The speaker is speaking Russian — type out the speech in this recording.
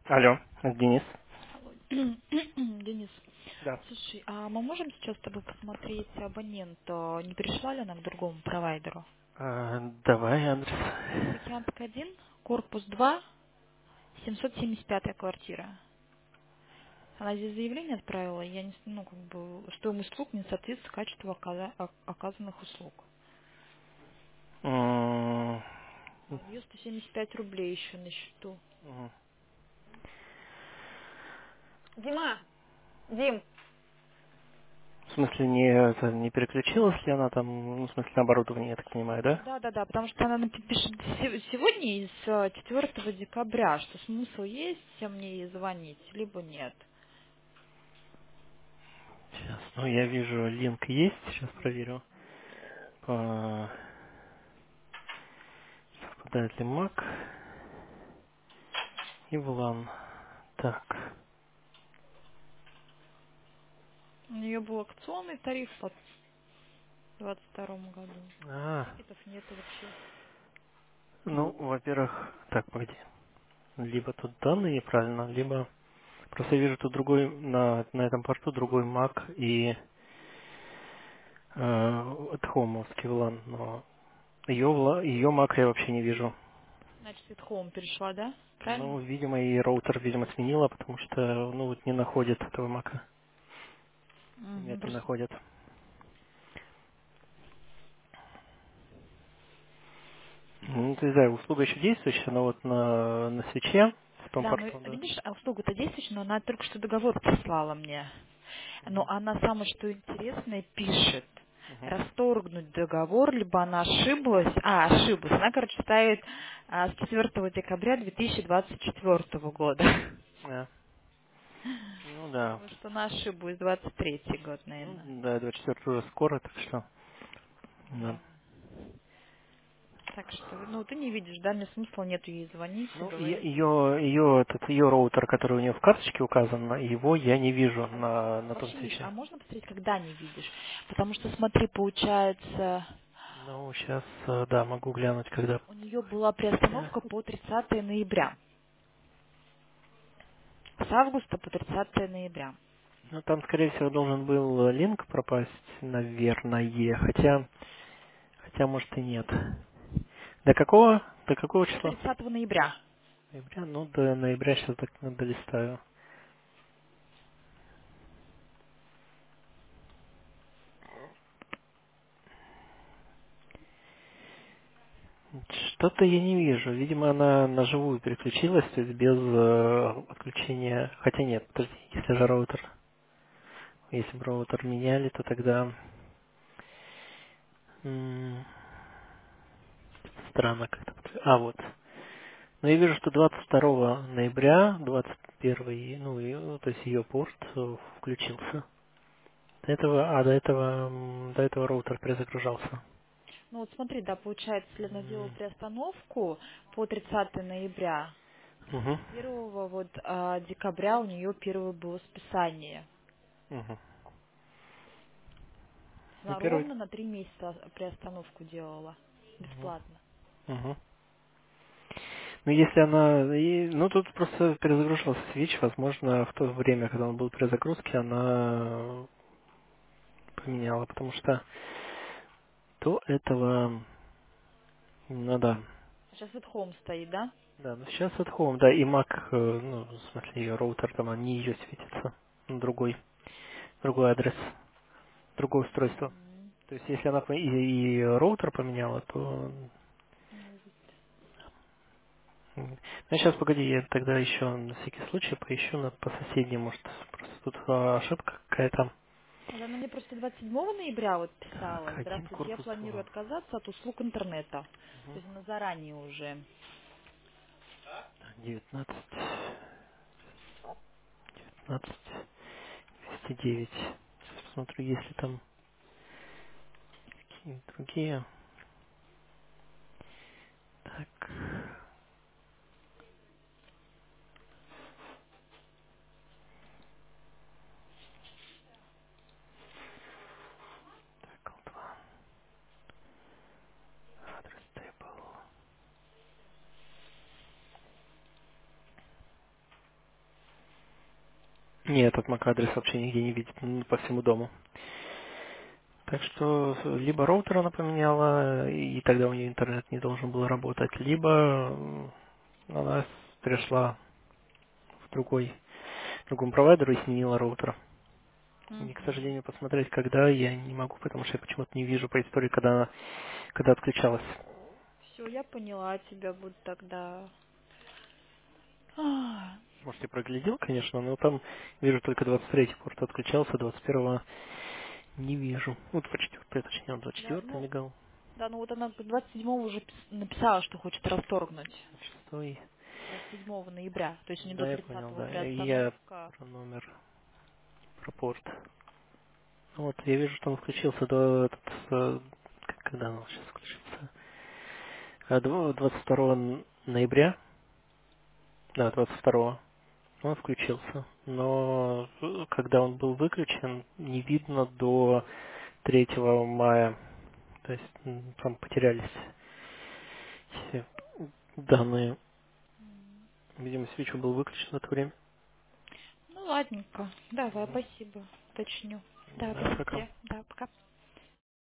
Алло, это Денис. Алло. Денис, Да. слушай, а мы можем сейчас с тобой посмотреть абонент, не перешла ли она к другому провайдеру? Давай адрес. Тихоокеанский 1, корпус 2, 775 квартира. Она здесь заявление отправила, я не, ну, как бы, стоимость услуг не соответствует качеству оказанных услуг. М, А у нее 175 рублей еще на счету. м. Дима! Дим! В смысле, не переключилась ли она там, ну, в смысле, на оборудование, я так понимаю, да? Да, да, да, потому что она пишет сегодня из 4 декабря, что смысл есть мне ей звонить, либо нет. Сейчас, ну, я вижу, линк есть, сейчас проверю. По- Совпадает ли Mac и VLAN. Так. У нее был акционный тариф в 22 году. А, Тикетов нету вообще. ну, во-первых, так, погоди. Либо тут данные неправильно, либо... Просто я вижу тут другой, на этом порту другой Mac и от Хомовский VLAN, но ее Mac я вообще не вижу. Значит, at home перешла, да? Ну, Правильно? видимо, и роутер, видимо, сменила, потому что, ну, вот не находит этого мака. Мгм, Нет, не просто... находит. Ну, ты знаешь, услуга еще действующая, но вот на свече, в том Да, ну порту, да. видишь, а услуга-то действующая, но она только что договор прислала мне. Но Мгм. она самое что интересное пишет. Мгм. Расторгнуть договор, либо она ошиблась. Ошиблась. Она, короче, ставит с 4 декабря 2024 года. Да. Ну да. Может, она ошиблась, 23 год, Ну, наверное. да, 24 уже скоро, так что. Да. Да. Так что, ну, ты не видишь, да, мне смысла нету ей звонить и Ну, говорить. ее роутер, который у нее в карточке указан, его я не вижу А на том вообще не видишь, свече. а можно посмотреть, когда не видишь? Потому что, смотри, получается, Ну, сейчас, да, могу глянуть, когда. у нее была приостановка по 30 ноября. С августа по 30 ноября. Ну, там, скорее всего, должен был линк пропасть, наверное, хотя, может, и нет. До какого? До какого До числа? 30 ноября. Ноября? Ну, до ноября сейчас так долистаю. Что-то я не вижу. Видимо, она на живую переключилась, то есть без отключения. Хотя нет, подожди, если бы роутер меняли, то тогда м, странно как-то. Вот. Но я вижу, что 22 ноября, 21, ну, ну, то есть ее порт включился. До этого роутер перезагружался. Ну вот смотри, да, получается, если она сделала М, приостановку по 30 ноября, Мгм. с 1 вот, декабря у нее первое было списание. Мгм. Ну, Она первый. ровно на 3 месяца приостановку делала. Мгм. Бесплатно. Мгм. Ну, если ну, тут просто перезагружался свич, возможно, в то время, когда он был при загрузке, она поменяла, потому что до этого, ну да, Сейчас at home стоит, да? да, но сейчас от Home, да, и Mac, ну, в смысле, ее роутер, там, не ее светится, другой адрес, другое устройство. Мгм. То есть, если она и роутер поменяла, то... Может. Ну, сейчас, погоди, я тогда еще на всякий случай поищу по соседней, может, просто тут ошибка какая-то. Вот она мне просто 27 ноября вот Так, писала. один Здравствуйте, я корпус планирую 2. отказаться от услуг интернета. То Угу. есть она заранее уже. 19, 19, 209. Сейчас посмотрю, есть ли там какие-то другие. Так, так, L2, адрес table. Нет, этот MAC-адрес вообще нигде не видит, по всему дому. Так что либо роутер она поменяла, и тогда у нее интернет не должен был работать, либо она перешла в другому провайдеру и сменила роутер. И, к Угу. сожалению, посмотреть, когда я не могу, потому что я почему-то не вижу по истории, когда отключалась. Все, я поняла, тебя будет тогда. А, Может, я проглядел, конечно, но там вижу только 23-й порт отключался, 21-го не вижу. Ну, 24-й, точнее, он да, 24-й ну, мигал, да, ну вот она 27-го уже написала, что хочет расторгнуть. 26-й. 27 ноября, то есть не до Да, я понял, 30-го да. И я приостановка. про номер, про порт. Ну вот, я вижу, что он включился до... когда он сейчас включился? 22 ноября, да, 22 он включился. Но когда он был выключен, не видно до 3 мая. То есть там потерялись все данные. Видимо, свечу был выключен в это время. Ну, ладненько. Давай, Мгм. спасибо. Уточню. Да, Да, пока. да, пока.